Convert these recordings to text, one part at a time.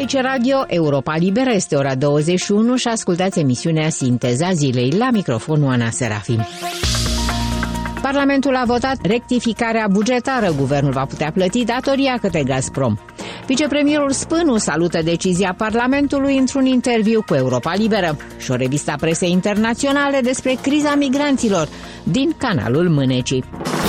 Aici Radio Europa Liberă, este ora 21 și ascultați emisiunea Sinteza Zilei. La microfon Oana Serafim. Parlamentul a votat rectificarea bugetară. Guvernul va putea plăti datoria către Gazprom. Vicepremierul Spânu salută decizia Parlamentului într-un interviu cu Europa Liberă și o revistă a presei internaționale despre criza migranților din Canalul Mânecii.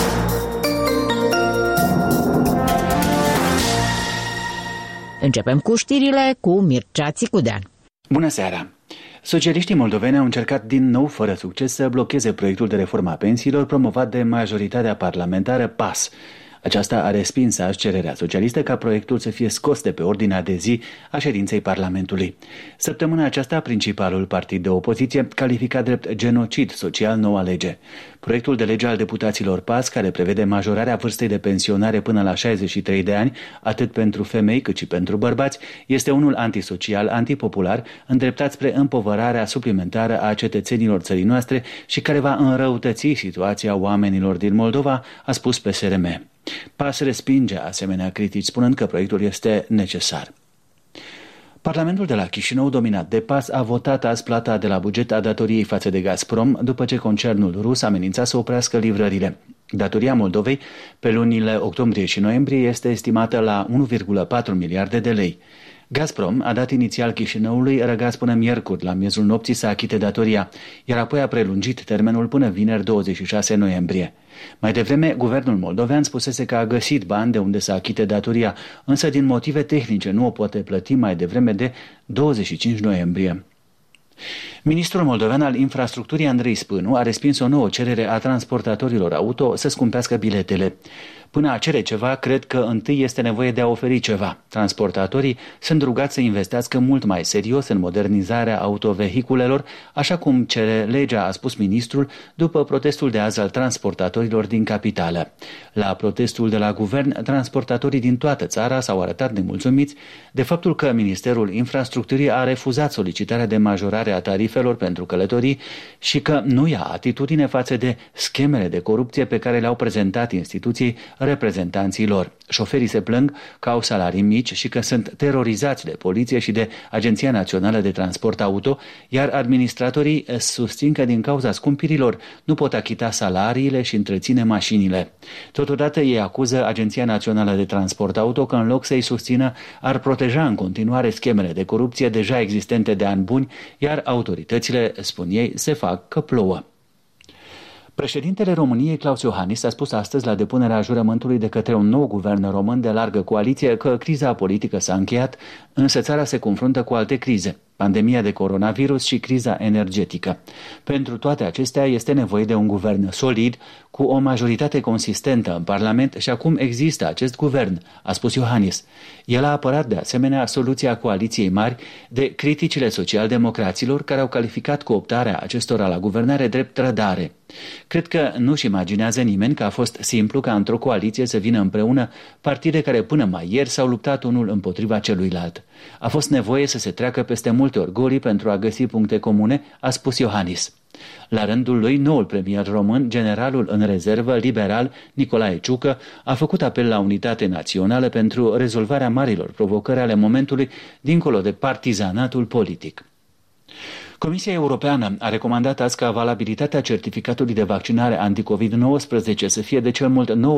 Începem cu știrile cu Mircea Țicudean. Bună seara! Socialiștii moldoveni au încercat din nou, fără succes, să blocheze proiectul de reformă a pensiilor promovat de majoritatea parlamentară PAS. Aceasta a respins azi cererea socialistă ca proiectul să fie scos de pe ordinea de zi a ședinței Parlamentului. Săptămâna aceasta, principalul partid de opoziție califica drept genocid social noua lege. Proiectul de lege al deputaților PAS, care prevede majorarea vârstei de pensionare până la 63 de ani, atât pentru femei cât și pentru bărbați, este unul antisocial, antipopular, îndreptat spre împovărarea suplimentară a cetățenilor țării noastre și care va înrăutăți situația oamenilor din Moldova, a spus PSRM. PAS respinge asemenea critici, spunând că proiectul este necesar. Parlamentul de la Chișinău, dominat de PAS, a votat azi plata de la buget a datoriei față de Gazprom, după ce concernul rus amenința să oprească livrările. Datoria Moldovei pe lunile octombrie și noiembrie este estimată la 1,4 miliarde de lei. Gazprom a dat inițial Chișinăului răgaz până miercuri la miezul nopții să achite datoria, iar apoi a prelungit termenul până vineri 26 noiembrie. Mai devreme, guvernul moldovean spusese că a găsit bani de unde să achite datoria, însă din motive tehnice nu o poate plăti mai devreme de 25 noiembrie. Ministrul moldovean al infrastructurii Andrei Spânu a respins o nouă cerere a transportatorilor auto să scumpească biletele. Până a cere ceva, cred că întâi este nevoie de a oferi ceva. Transportatorii sunt rugați să investească mult mai serios în modernizarea autovehiculelor, așa cum cere legea, a spus ministrul, după protestul de azi al transportatorilor din capitală. La protestul de la guvern, transportatorii din toată țara s-au arătat nemulțumiți de faptul că Ministerul Infrastructurii a refuzat solicitarea de majorare a tarifelor pentru călătorii și că nu ia atitudine față de schemele de corupție pe care le-au prezentat instituției reprezentanții lor. Șoferii se plâng că au salarii mici și că sunt terorizați de poliție și de Agenția Națională de Transport Auto, iar administratorii susțin că din cauza scumpirilor nu pot achita salariile și întreține mașinile. Totodată ei acuză Agenția Națională de Transport Auto că în loc să-i susțină ar proteja în continuare schemele de corupție deja existente de ani buni, iar autoritățile, spun ei, se fac că plouă. Președintele României, Klaus Iohannis, a spus astăzi la depunerea jurământului de către un nou guvern român de largă coaliție că criza politică s-a încheiat, însă țara se confruntă cu alte crize, pandemia de coronavirus și criza energetică. Pentru toate acestea este nevoie de un guvern solid, cu o majoritate consistentă în Parlament și acum există acest guvern, a spus Iohannis. El a apărat de asemenea soluția coaliției mari de criticile socialdemocraților care au calificat cooptarea acestora la guvernare drept trădare. Cred că nu-și imaginează nimeni că a fost simplu ca într-o coaliție să vină împreună partide care până mai ieri s-au luptat unul împotriva celuilalt. A fost nevoie să se treacă peste multe orgolii pentru a găsi puncte comune, a spus Iohannis. La rândul lui, noul premier român, generalul în rezervă liberal Nicolae Ciucă, a făcut apel la unitate națională pentru rezolvarea marilor provocări ale momentului dincolo de partizanatul politic. Comisia Europeană a recomandat azi ca valabilitatea certificatului de vaccinare anti-COVID-19 să fie de cel mult 9